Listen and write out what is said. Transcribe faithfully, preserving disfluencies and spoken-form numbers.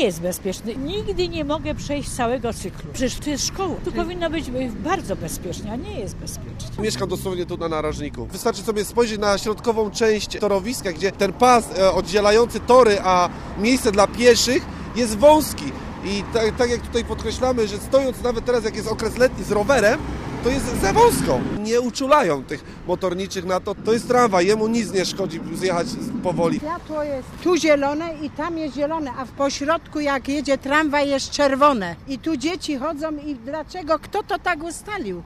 nie jest bezpieczny. Nigdy nie mogę przejść całego cyklu. Przecież to jest szkoła. Tu powinno być bardzo bezpiecznie, a nie jest bezpiecznie. Mieszkam dosłownie tu na narożniku. Wystarczy sobie spojrzeć na środkową część torowiska, gdzie ten pas oddzielający tory, a miejsce dla pieszych jest wąski. I tak, tak jak tutaj podkreślamy, że stojąc nawet teraz, jak jest okres letni z rowerem, to jest za wąsko. Nie uczulają tych motorniczych na to. To jest tramwaj, jemu nic nie szkodzi zjechać powoli. Światło jest tu zielone i tam jest zielone, a w pośrodku jak jedzie tramwaj jest czerwone. I tu dzieci chodzą i dlaczego? Kto to tak ustalił?